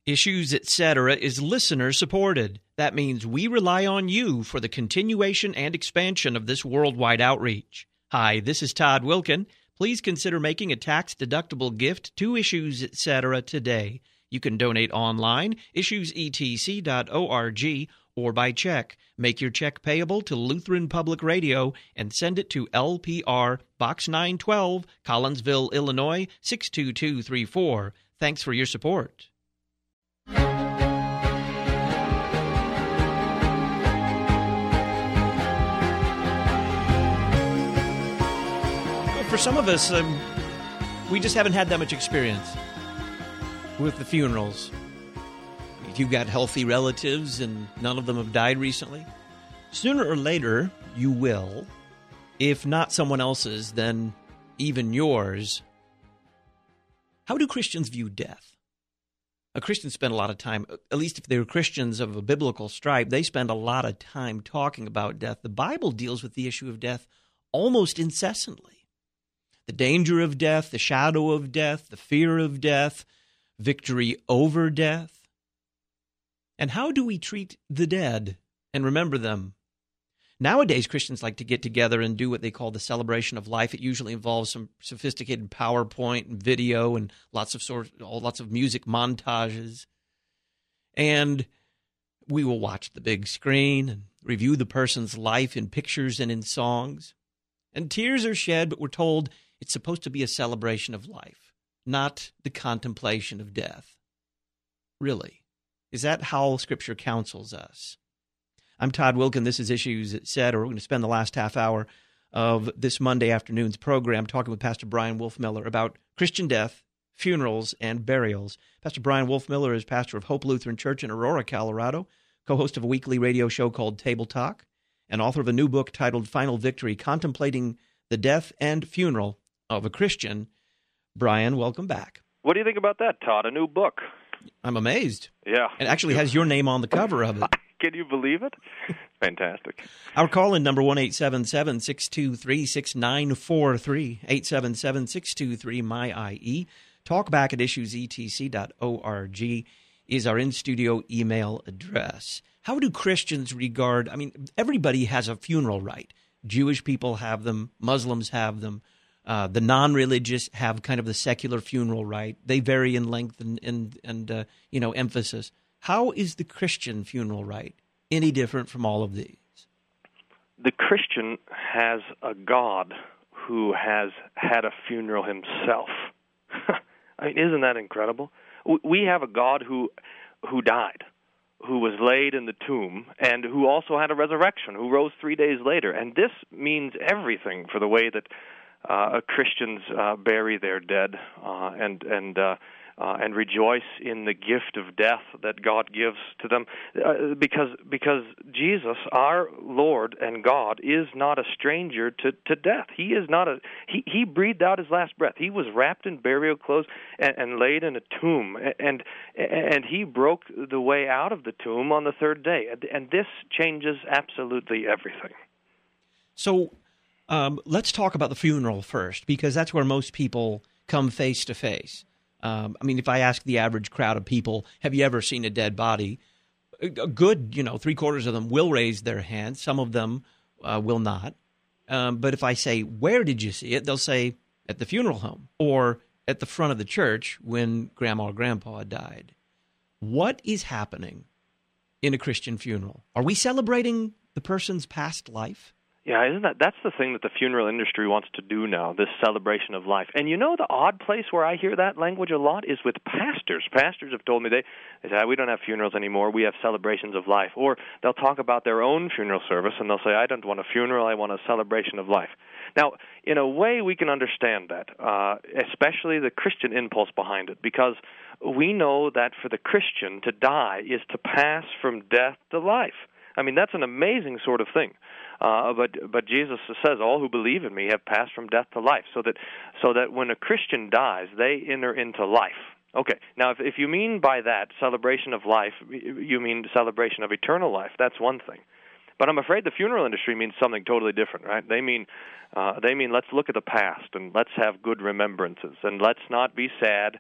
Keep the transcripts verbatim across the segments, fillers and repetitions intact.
Issues, et cetera is listener-supported. That means we rely on you for the continuation and expansion of this worldwide outreach. Hi, this is Todd Wilkin. Please consider making a tax-deductible gift to Issues, et cetera today. You can donate online, issues e t c dot org, or by check. Make your check payable to Lutheran Public Radio and send it to L P R, Box nine twelve, Collinsville, Illinois, six two two three four. Thanks for your support. For some of us, um, we just haven't had that much experience with the funerals. If you've got healthy relatives and none of them have died recently, sooner or later you will. If not someone else's, then even yours. How do Christians view death? A Christian spend a lot of time, at least if they're Christians of a biblical stripe, they spend a lot of time talking about death. The Bible deals with the issue of death almost incessantly. The danger of death, the shadow of death, the fear of death, victory over death. And how do we treat the dead and remember them? Nowadays, Christians like to get together and do what they call the celebration of life. It usually involves some sophisticated PowerPoint and video and lots of sort, lots of music montages. And we will watch the big screen and review the person's life in pictures and in songs. And tears are shed, but we're told it's supposed to be a celebration of life, not the contemplation of death. Really? Is that how Scripture counsels us? I'm Todd Wilkin. This is Issues, et cetera. We're going to spend the last half hour of this Monday afternoon's program talking with Pastor Bryan Wolfmueller about Christian death, funerals, and burials. Pastor Bryan Wolfmueller is pastor of Hope Lutheran Church in Aurora, Colorado, co-host of a weekly radio show called Table Talk, and author of a new book titled Final Victory, Contemplating the Death and Funeral of a Christian. Bryan, welcome back. What do you think about that, Todd? A new book. I'm amazed. Yeah. It actually has your name on the cover of it. Can you believe it? Fantastic. Our call-in number, one eight seven seven, six two three, six nine four three, eight seven seven, six two three, M Y I E. Talkback at issues e t c dot org is our in-studio email address. How do Christians regard, I mean, everybody has a funeral rite. Jewish people have them. Muslims have them. Uh, the non-religious have kind of the secular funeral rite. They vary in length and, and, and uh, you know, emphasis. How is the Christian funeral rite any different from all of these? The Christian has a God who has had a funeral himself. I mean, isn't that incredible? We have a God who who died, who was laid in the tomb, and who also had a resurrection, who rose three days later. And this means everything for the way that uh, Christians uh, bury their dead uh, and and uh, uh, and rejoice in the gift of death that God gives to them, uh, because because Jesus, our Lord and God, is not a stranger to, to death. He is not a he, he breathed out his last breath. He was wrapped in burial clothes and, and laid in a tomb, and and he broke the way out of the tomb on the third day. And this changes absolutely everything. So um, let's talk about the funeral first, because that's where most people come face to face. Um, I mean, if I ask the average crowd of people, have you ever seen a dead body? A good, you know, three quarters of them will raise their hand. Some of them uh, will not. Um, but if I say, where did you see it? They'll say, at the funeral home or at the front of the church when grandma or grandpa died. What is happening in a Christian funeral? Are we celebrating the person's past life? Yeah, isn't that that's the thing that the funeral industry wants to do now, this celebration of life. And you know the odd place where I hear that language a lot is with pastors. Pastors have told me they, they say, we don't have funerals anymore, we have celebrations of life. Or they'll talk about their own funeral service and they'll say, I don't want a funeral, I want a celebration of life. Now, in a way we can understand that, uh, especially the Christian impulse behind it, because we know that for the Christian to die is to pass from death to life. I mean, that's an amazing sort of thing. Uh, but but Jesus says, all who believe in me have passed from death to life, so that so that when a Christian dies, they enter into life. Okay, now if, if you mean by that celebration of life, you mean celebration of eternal life, that's one thing. But I'm afraid the funeral industry means something totally different, right? They mean uh, they mean let's look at the past and let's have good remembrances and let's not be sad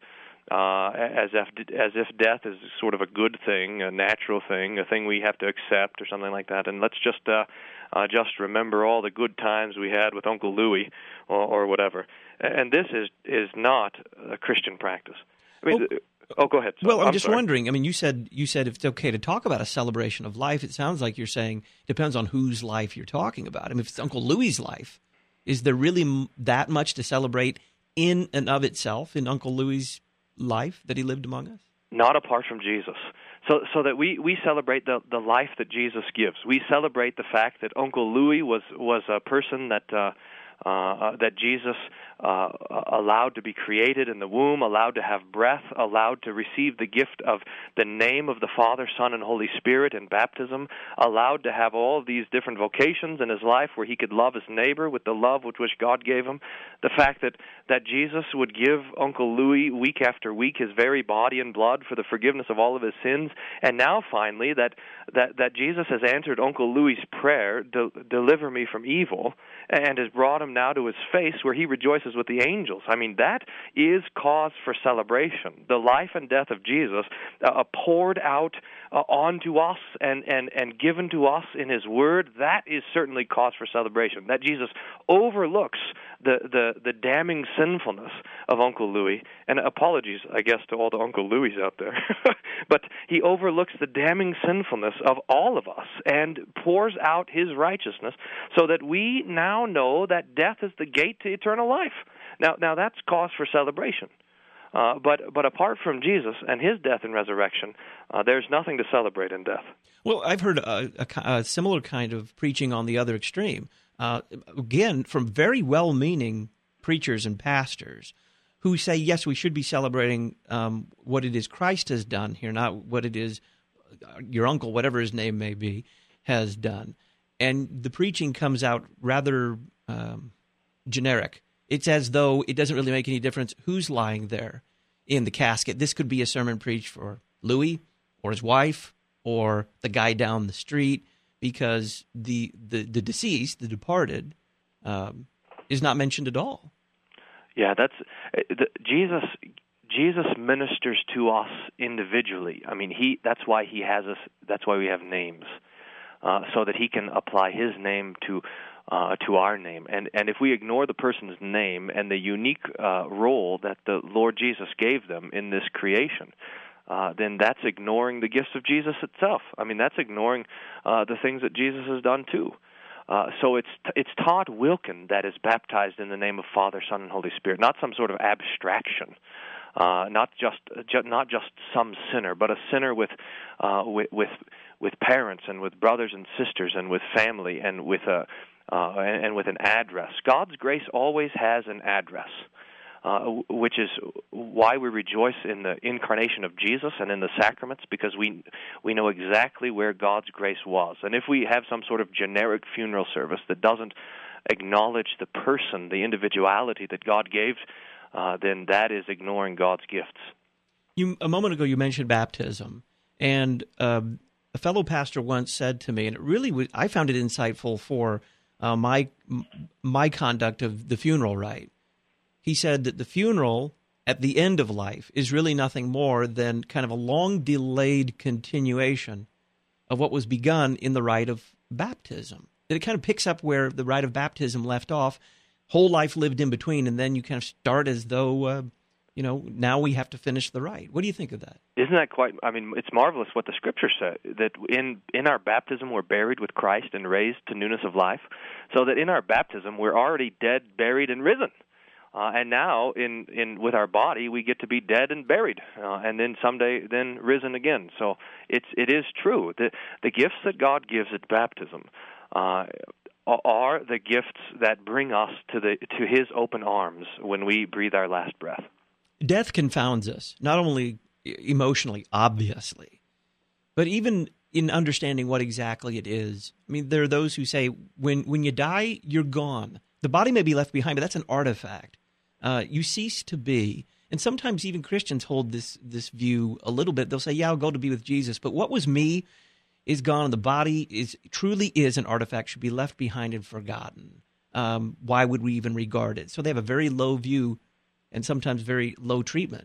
uh, as if as if death is sort of a good thing, a natural thing, a thing we have to accept or something like that. And let's just uh, uh, just remember all the good times we had with Uncle Louie or, or whatever. And this is is not a Christian practice. I mean, oh. Oh, go ahead. So, well, I'm, I'm just sorry. wondering. I mean, you said you said if it's okay to talk about a celebration of life. It sounds like you're saying it depends on whose life you're talking about. I mean, if it's Uncle Louie's life, is there really m- that much to celebrate in and of itself in Uncle Louie's life that he lived among us? Not apart from Jesus. So, so that we, we celebrate the, the life that Jesus gives. We celebrate the fact that Uncle Louie was was a person that uh, uh, that Jesus uh, allowed to be created in the womb, allowed to have breath, allowed to receive the gift of the name of the Father, Son, and Holy Spirit in baptism, allowed to have all of these different vocations in his life where he could love his neighbor with the love with which God gave him. The fact that, that Jesus would give Uncle Louie week after week his very body and blood for the forgiveness of all of his sins. And now finally that that, that Jesus has answered Uncle Louie's prayer, de- deliver me from evil, and has brought him now to his face where he rejoices with the angels. I mean, that is cause for celebration. The life and death of Jesus uh, poured out uh, onto us and, and, and given to us in his word, that is certainly cause for celebration. That Jesus overlooks the, the, the damning sinfulness of Uncle Louie, and apologies, I guess, to all the Uncle Louies out there, but he overlooks the damning sinfulness of all of us and pours out his righteousness so that we now know that death is the gate to eternal life. Now, now that's cause for celebration. Uh, but but apart from Jesus and his death and resurrection, uh, there's nothing to celebrate in death. Well, I've heard a, a, a similar kind of preaching on the other extreme. Uh, again, from very well-meaning preachers and pastors who say, yes, we should be celebrating um, what it is Christ has done here, not what it is your uncle, whatever his name may be, has done. And the preaching comes out rather um, generic. It's as though it doesn't really make any difference who's lying there in the casket. This could be a sermon preached for Louie or his wife or the guy down the street, because the the, the deceased, the departed, um, is not mentioned at all. Yeah, that's the, Jesus. Jesus ministers to us individually. I mean, he. That's why he has us. That's why we have names, uh, so that he can apply his name to. Uh, to our name. And and if we ignore the person's name and the unique uh, role that the Lord Jesus gave them in this creation, uh, then that's ignoring the gifts of Jesus itself. I mean, that's ignoring uh, the things that Jesus has done too. Uh, so it's it's Todd Wilkin that is baptized in the name of Father, Son, and Holy Spirit, not some sort of abstraction. Uh, not just ju- not just some sinner, but a sinner with uh, with, with with parents and with brothers and sisters and with family and with a uh, and, and with an address. God's grace always has an address, uh, which is why we rejoice in the incarnation of Jesus and in the sacraments, because we we know exactly where God's grace was. And if we have some sort of generic funeral service that doesn't acknowledge the person, the individuality that God gave, uh, then that is ignoring God's gifts. You, a moment ago you mentioned baptism, and um, a fellow pastor once said to me, and it really was, I found it insightful for uh, my my conduct of the funeral rite. He said that the funeral at the end of life is really nothing more than kind of a long-delayed continuation of what was begun in the rite of baptism. That it kind of picks up where the rite of baptism left off, whole life lived in between, and then you kind of start as though, uh, you know, now we have to finish the rite. What do you think of that? Isn't that quite, I mean, it's marvelous what the Scripture said, that in, in our baptism we're buried with Christ and raised to newness of life, so that in our baptism we're already dead, buried, and risen. Uh, and now, in, in with our body, we get to be dead and buried, uh, and then someday, then risen again. So it's it is true. The, the gifts that God gives at baptism uh, are the gifts that bring us to the to His open arms when we breathe our last breath. Death confounds us, not only emotionally, obviously, but even in understanding what exactly it is. I mean, there are those who say, when when you die, you're gone. The body may be left behind, but that's an artifact. Uh, you cease to be. And sometimes even Christians hold this this view a little bit. They'll say, yeah, I'll go to be with Jesus. But what was me is gone. The body is truly is an artifact, should be left behind and forgotten. Um, why would we even regard it? So they have a very low view and sometimes very low treatment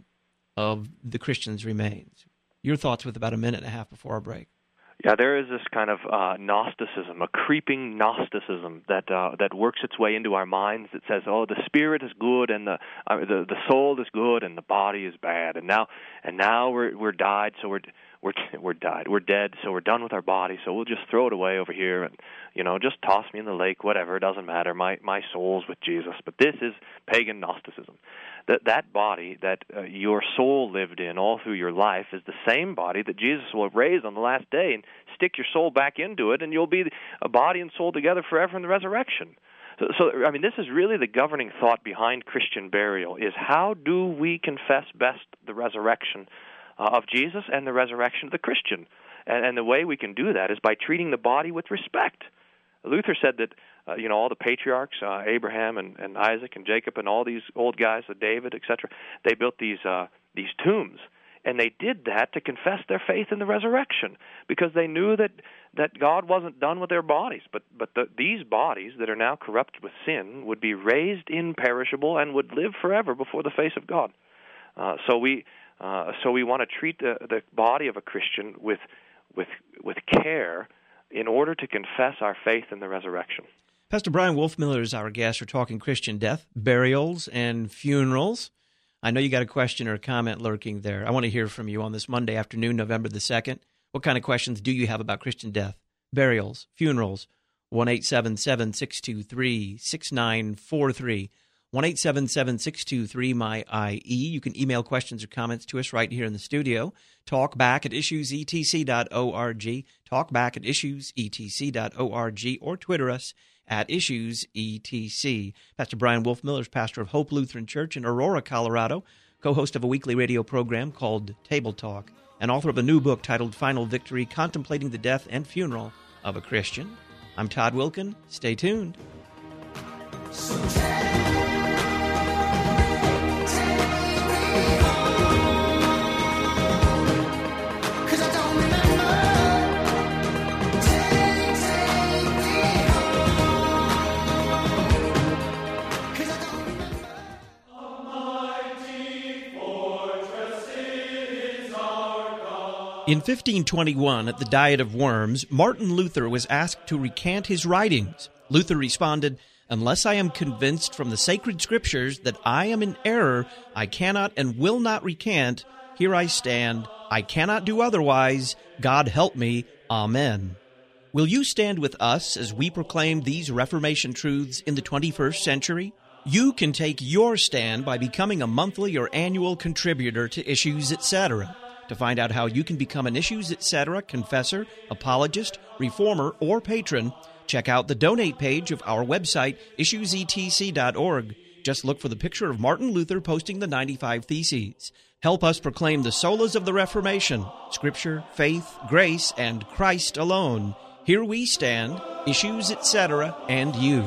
of the Christian's remains. Your thoughts with about a minute and a half before our break. Yeah, there is this kind of uh, Gnosticism, a creeping Gnosticism that uh, that works its way into our minds that says, "Oh, the spirit is good and the uh, the the soul is good and the body is bad." And now and now we're we're died, so we're we're we're died, we're dead, so we're done with our body. So we'll just throw it away over here and you know just toss me in the lake, whatever. It doesn't matter. My my soul's with Jesus. But this is pagan Gnosticism. That that body that uh, your soul lived in all through your life is the same body that Jesus will raise on the last day and stick your soul back into it, and you'll be a body and soul together forever in the resurrection. So, so I mean, this is really the governing thought behind Christian burial, is how do we confess best the resurrection uh, of Jesus and the resurrection of the Christian? And, and the way we can do that is by treating the body with respect. Luther said that uh, you know all the patriarchs, uh, Abraham and, and Isaac and Jacob and all these old guys, uh, David, et cetera, they built these uh, these tombs, and they did that to confess their faith in the resurrection because they knew that, that God wasn't done with their bodies, but but the, these bodies that are now corrupted with sin would be raised imperishable and would live forever before the face of God. Uh, so we uh, so we want to treat the, the body of a Christian with with with care, in order to confess our faith in the resurrection. Pastor Brian Wolfmueller is our guest. We're talking Christian death, burials, and funerals. I know you got a question or a comment lurking there. I want to hear from you on this Monday afternoon, November the second. What kind of questions do you have about Christian death, burials, funerals? one eight seven seven, six two three, six nine four three. one eight seven seven, six two three, M Y I E. You can email questions or comments to us right here in the studio. Talkback at issues e t c dot org. Talkback at issues e t c dot org, or Twitter us at issues e t c. Pastor Brian Wolfmueller is pastor of Hope Lutheran Church in Aurora, Colorado, co-host of a weekly radio program called Table Talk, and author of a new book titled Final Victory, Contemplating the Death and Funeral of a Christian. I'm Todd Wilkin. Stay tuned. In fifteen twenty-one, at the Diet of Worms, Martin Luther was asked to recant his writings. Luther responded, "Unless I am convinced from the sacred scriptures that I am in error, I cannot and will not recant. Here I stand. I cannot do otherwise. God help me. Amen." Will you stand with us as we proclaim these Reformation truths in the twenty-first century? You can take your stand by becoming a monthly or annual contributor to Issues, et cetera. To find out how you can become an Issues, et cetera confessor, apologist, reformer, or patron, check out the donate page of our website, issues e t c dot org. Just look for the picture of Martin Luther posting the ninety-five Theses. Help us proclaim the solas of the Reformation, Scripture, faith, grace, and Christ alone. Here we stand, Issues, et cetera, and you.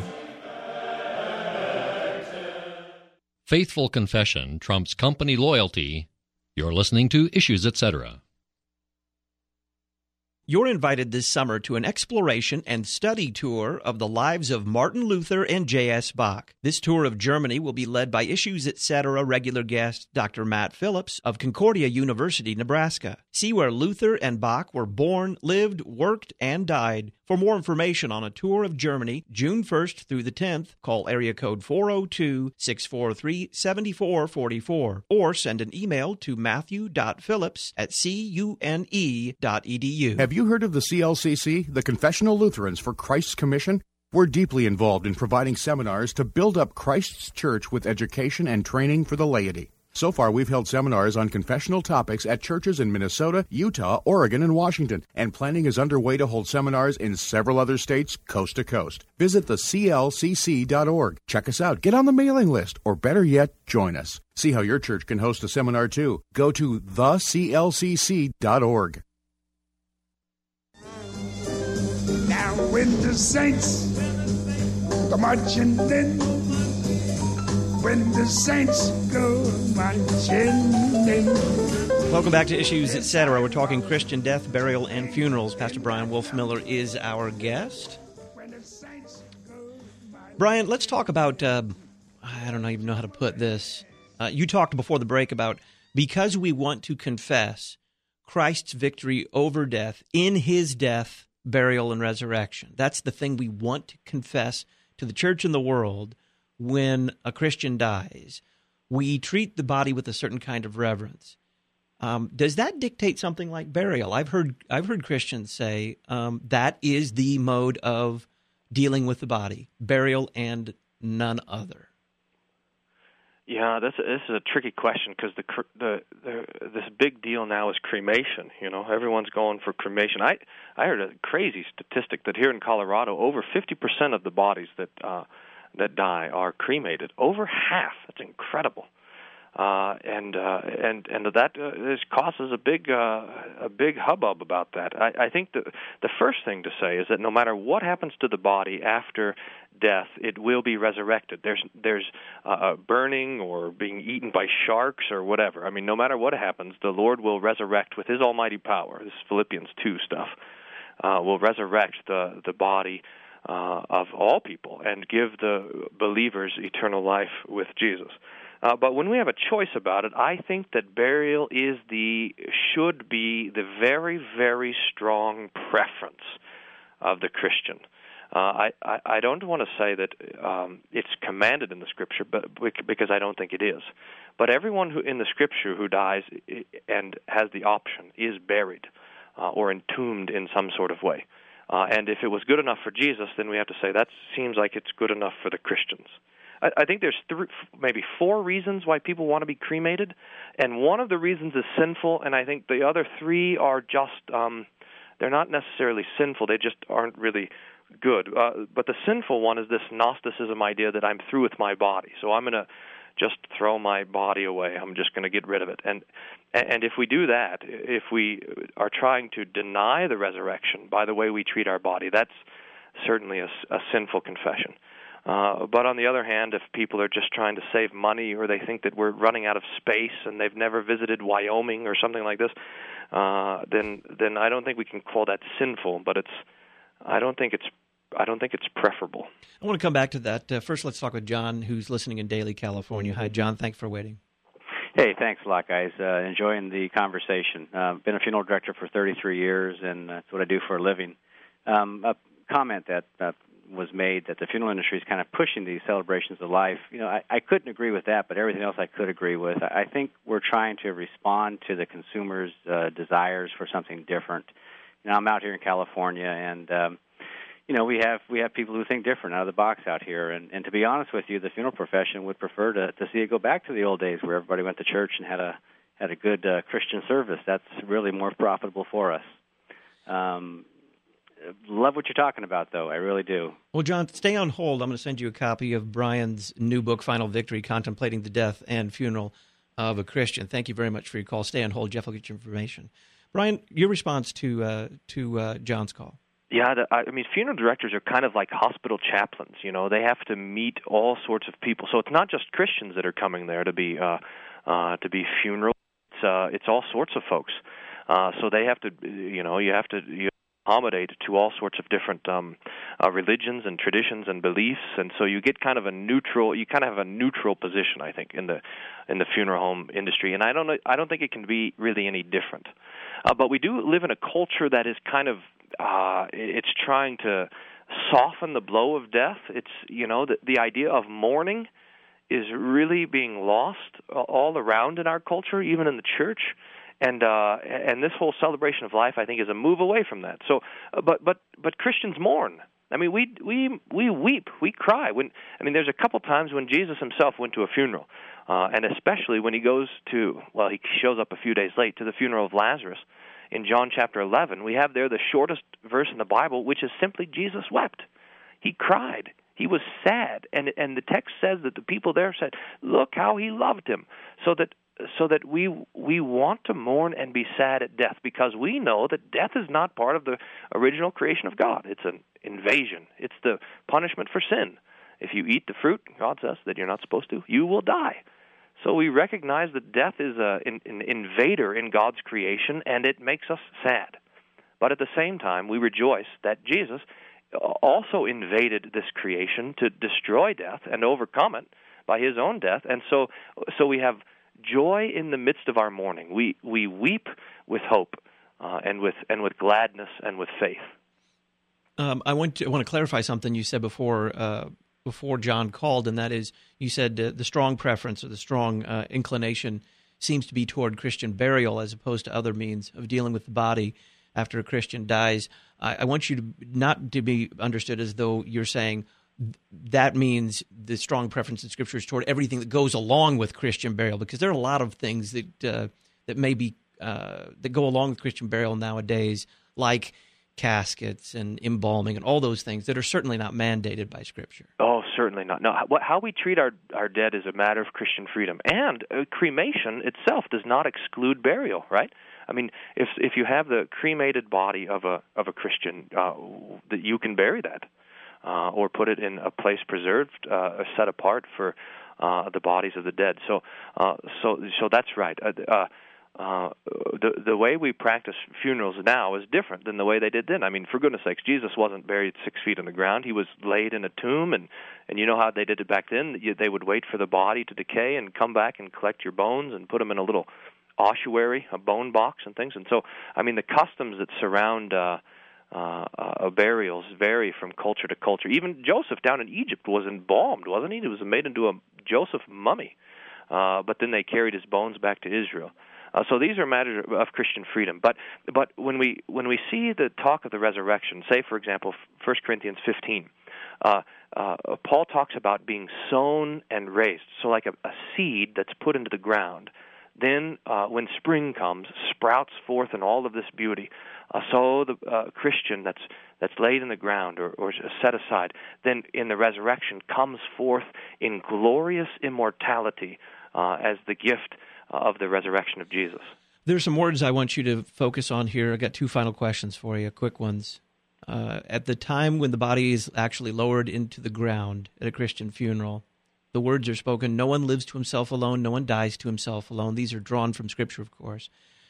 Faithful confession trumps company loyalty. You're listening to Issues, et cetera. You're invited this summer to an exploration and study tour of the lives of Martin Luther and J S. Bach. This tour of Germany will be led by Issues, et cetera regular guest Doctor Matt Phillips of Concordia University, Nebraska. See where Luther and Bach were born, lived, worked, and died. For more information on a tour of Germany, June first through the tenth, call area code four oh two, six four three, seven four four four or send an email to matthew dot phillips at c u n e dot e d u. Have you heard of the C L C C, the Confessional Lutherans for Christ's Commission? We're deeply involved in providing seminars to build up Christ's church with education and training for the laity. So far, we've held seminars on confessional topics at churches in Minnesota, Utah, Oregon, and Washington, and planning is underway to hold seminars in several other states, coast to coast. Visit the c l c c dot org. Check us out, get on the mailing list, or better yet, join us. See how your church can host a seminar too. Go to the c l c c dot org. Now when the saints go marching in, when the saints go marching in. Welcome back to Issues, et cetera. We're talking Christian death, burial, and funerals. Pastor Brian Wolfmueller is our guest. Brian, let's talk about, uh, I don't even know how to put this. Uh, you talked before the break about because we want to confess Christ's victory over death in his death, burial, and resurrection. That's the thing we want to confess to the church and the world when a Christian dies. We treat the body with a certain kind of reverence. Um, does that dictate something like burial? I've heard I've heard Christians say um, that is the mode of dealing with the body, burial and none other. Yeah, this, this is a tricky question because the, the the this big deal now is cremation. You know, everyone's going for cremation. I I heard a crazy statistic that here in Colorado, over fifty percent of the bodies that uh, that die are cremated. Over half. That's incredible. Uh, and uh, and and that uh, this causes a big uh, a big hubbub about that. I, I think the the first thing to say is that no matter what happens to the body after death, it will be resurrected. There's there's uh, burning or being eaten by sharks or whatever. I mean, no matter what happens, the Lord will resurrect with His almighty power. This is Philippians two stuff. Uh, will resurrect the the body uh, of all people and give the believers eternal life with Jesus. Uh, but when we have a choice about it, I think that burial is the should be the very, very strong preference of the Christian. Uh, I, I, I don't want to say that um, it's commanded in the Scripture, but because I don't think it is. But everyone who in the Scripture who dies and has the option is buried uh, or entombed in some sort of way. Uh, and if it was good enough for Jesus, then we have to say that seems like it's good enough for the Christians. I think there's three, maybe four reasons why people want to be cremated, and one of the reasons is sinful, and I think the other three are just, um, they're not necessarily sinful, they just aren't really good. Uh, but the sinful one is this Gnosticism idea that I'm through with my body, so I'm going to just throw my body away, I'm just going to get rid of it. And and if we do that, if we are trying to deny the resurrection by the way we treat our body, that's certainly a, a sinful confession. Uh, but on the other hand, if people are just trying to save money or they think that we're running out of space and they've never visited Wyoming or something like this, uh, then then I don't think we can call that sinful. But it's I don't think it's I don't think it's preferable. I want to come back to that. Uh, first, let's talk with John, who's listening in Daly, California. Hi, John. Thanks for waiting. Hey, thanks a lot, guys. Uh, enjoying the conversation. Uh, been a funeral director for thirty-three years, and that's what I do for a living. Um, a comment that uh, was made that the funeral industry is kind of pushing these celebrations of life. You know, I, I couldn't agree with that, but everything else I could agree with. I, I think we're trying to respond to the consumer's uh, desires for something different. You know, I'm out here in California, and um, you know, we have we have people who think different out of the box out here. And, and to be honest with you, the funeral profession would prefer to, to see it go back to the old days where everybody went to church and had a had a good uh, Christian service. That's really more profitable for us. Um, Love what you're talking about, though. I really do. Well, John, stay on hold. I'm going to send you a copy of Brian's new book, Final Victory, Contemplating the Death and Funeral of a Christian. Thank you very much for your call. Stay on hold. Jeff will get your information. Brian, your response to uh, to uh, John's call. Yeah, the, I mean, funeral directors are kind of like hospital chaplains. You know, they have to meet all sorts of people. So it's not just Christians that are coming there to be uh, uh, to be funeral. It's uh, it's all sorts of folks. Uh, so they have to, you know, you have to. You accommodate to all sorts of different um, uh, religions and traditions and beliefs, and so you get kind of a neutral. You kind of have a neutral position, I think, in the in the funeral home industry, and I don't know. I don't think it can be really any different. Uh, but we do live in a culture that is kind of uh, it's trying to soften the blow of death. It's you know the the idea of mourning is really being lost all around in our culture, even in the church. And uh, and this whole celebration of life, I think, is a move away from that. So, uh, but but but Christians mourn. I mean, we we we weep, we cry. When I mean, there's a couple times when Jesus himself went to a funeral, uh, and especially when he goes to well, he shows up a few days late to the funeral of Lazarus in John chapter eleven. We have there the shortest verse in the Bible, which is simply Jesus wept. He cried. He was sad, and and the text says that the people there said, "Look how he loved him," so that. So that we we want to mourn and be sad at death because we know that death is not part of the original creation of God. It's an invasion. It's the punishment for sin. If you eat the fruit, God says that you're not supposed to, you will die. So we recognize that death is a, an, an invader in God's creation, and it makes us sad. But at the same time, we rejoice that Jesus also invaded this creation to destroy death and overcome it by his own death. And so, so we have joy in the midst of our mourning. We we weep with hope uh, and with and with gladness and with faith. Um, I want to I want to clarify something you said before uh, before John called, and that is you said uh, the strong preference or the strong uh, inclination seems to be toward Christian burial as opposed to other means of dealing with the body after a Christian dies. I, I want you to not to be understood as though you're saying that means the strong preference in Scripture is toward everything that goes along with Christian burial, because there are a lot of things that uh, that may be uh, that go along with Christian burial nowadays, like caskets and embalming and all those things that are certainly not mandated by Scripture. Oh, certainly not. No, how, how we treat our our dead is a matter of Christian freedom, and uh, cremation itself does not exclude burial, right? I mean, if if you have the cremated body of a of a Christian, uh, that you can bury that. Uh, or put it in a place preserved, uh, or set apart for uh, the bodies of the dead. So, uh, so, so that's right. Uh, uh, uh, the the way we practice funerals now is different than the way they did then. I mean, for goodness sakes, Jesus wasn't buried six feet in the ground. He was laid in a tomb, and, and you know how they did it back then. They would wait for the body to decay and come back and collect your bones and put them in a little ossuary, a bone box, and things. And so, I mean, the customs that surround Uh, Uh, uh, burials vary from culture to culture. Even Joseph down in Egypt was embalmed, wasn't he? He was made into a Joseph mummy, uh, but then they carried his bones back to Israel. Uh, so these are matters of Christian freedom. But but when we when we see the talk of the resurrection, say for example, First Corinthians fifteen, uh, uh, Paul talks about being sown and raised. So like a, a seed that's put into the ground, then uh, when spring comes, sprouts forth in all of this beauty. Uh, so the uh, Christian that's that's laid in the ground or, or set aside, then in the resurrection comes forth in glorious immortality uh, as the gift uh, of the resurrection of Jesus. There's some words I want you to focus on here. I got two final questions for you, quick ones. Uh, at the time when the body is actually lowered into the ground at a Christian funeral, the words are spoken, no one lives to himself alone, no one dies to himself alone. These are drawn from Scripture, of course.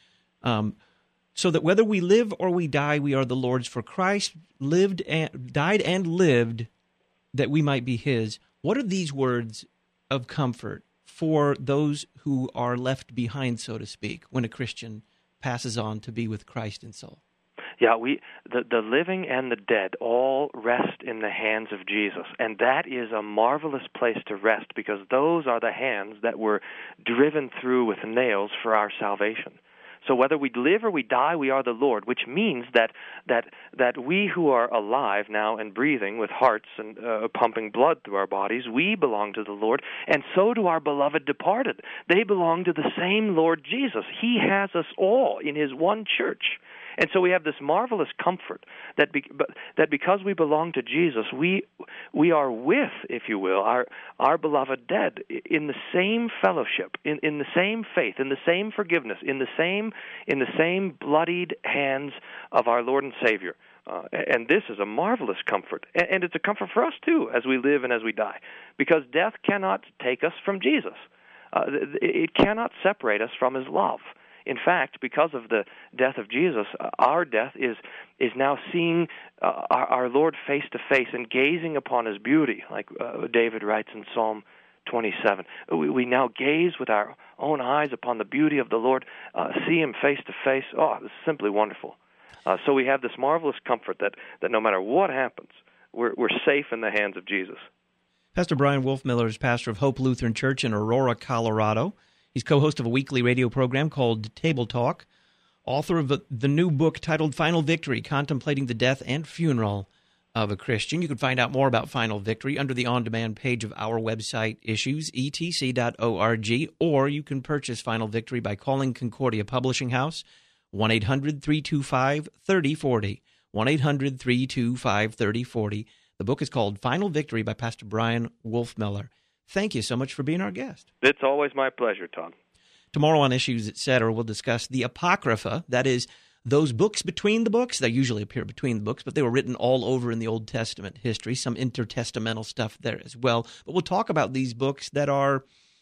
Um, so that whether we live or we die, we are the Lord's. For Christ lived and died and lived that we might be his. What are these words of comfort for those who are left behind, so to speak, when a Christian passes on to be with Christ in soul? Yeah, we the, the living and the dead all rest in the hands of Jesus, and that is a marvelous place to rest because those are the hands that were driven through with nails for our salvation. So whether we live or we die, we are the Lord, which means that that that we who are alive now and breathing with hearts and uh, pumping blood through our bodies, we belong to the Lord, and so do our beloved departed. They belong to the same Lord Jesus. He has us all in his one church. And so we have this marvelous comfort that be, that because we belong to Jesus, we we are with, if you will, our our beloved dead in the same fellowship, in, in the same faith, in the same forgiveness, in the same in the same bloodied hands of our Lord and Savior. Uh, and this is a marvelous comfort, and, and it's a comfort for us too, as we live and as we die, because death cannot take us from Jesus. Uh, it cannot separate us from his love. In fact, because of the death of Jesus, our death is is now seeing uh, our, our Lord face to face and gazing upon his beauty, like uh, David writes in Psalm twenty-seven. We, we now gaze with our own eyes upon the beauty of the Lord, uh, see him face to face. Oh, this is simply wonderful. Uh, so we have this marvelous comfort that, that no matter what happens, we're, we're safe in the hands of Jesus. Pastor Brian Wolfmiller is pastor of Hope Lutheran Church in Aurora, Colorado. He's co-host of a weekly radio program called Table Talk, author of the new book titled Final Victory, Contemplating the Death and Funeral of a Christian. You can find out more about Final Victory under the on-demand page of our website, issues e t c dot org, or you can purchase Final Victory by calling Concordia Publishing House, one eight hundred three two five three oh four oh, one eight hundred three two five three oh four oh. The book is called Final Victory by Pastor Brian Wolfmiller. Thank you so much for being our guest. It's always my pleasure, Tom. Tomorrow on Issues, et cetera, we'll discuss the Apocrypha, that is, those books between the books. They usually appear between the books, but they were written all over in the Old Testament history, some intertestamental stuff there as well. But we'll talk about these books that are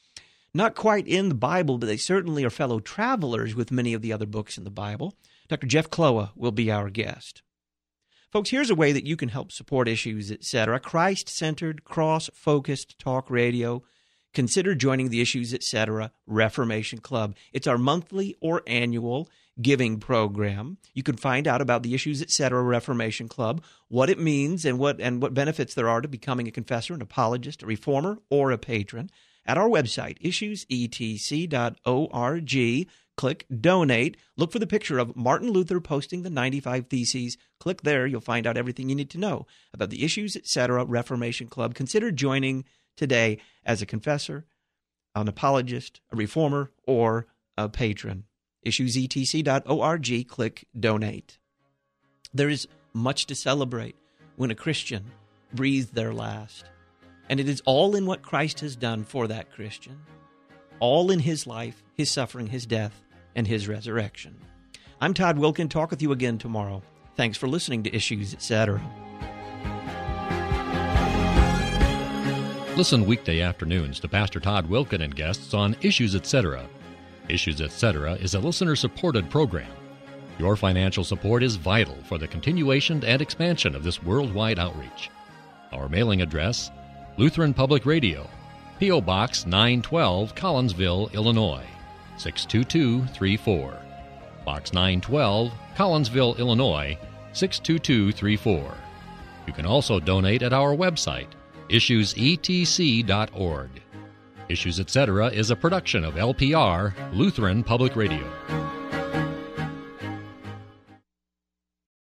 not quite in the Bible, but they certainly are fellow travelers with many of the other books in the Bible. Doctor Jeff Kloa will be our guest. Folks, here's a way that you can help support Issues, et cetera. Christ-centered, cross-focused talk radio, consider joining the Issues Etc. Reformation Club. It's our monthly or annual giving program. You can find out about the Issues Etc. Reformation Club, what it means and what and what benefits there are to becoming a confessor, an apologist, a reformer, or a patron at our website, issues e t c dot org. Click Donate. Look for the picture of Martin Luther posting the ninety-five Theses. Click there. You'll find out everything you need to know about the Issues Etc. Reformation Club. Consider joining today as a confessor, an apologist, a reformer, or a patron. issues e t c dot org. Click Donate. There is much to celebrate when a Christian breathes their last. And it is all in what Christ has done for that Christian. All in his life, his suffering, his death, and his resurrection. I'm Todd Wilken. Talk with you again tomorrow. Thanks for listening to Issues Etc. Listen weekday afternoons to Pastor Todd Wilken and guests on Issues Etc. Issues Etc. is a listener-supported program. Your financial support is vital for the continuation and expansion of this worldwide outreach. Our mailing address, Lutheran Public Radio, P O. Box nine twelve, Collinsville, Illinois, six two two three four. Box nine twelve, Collinsville, Illinois, six two two three four. You can also donate at our website, issues e t c dot org. Issues Etc. is a production of L P R, Lutheran Public Radio.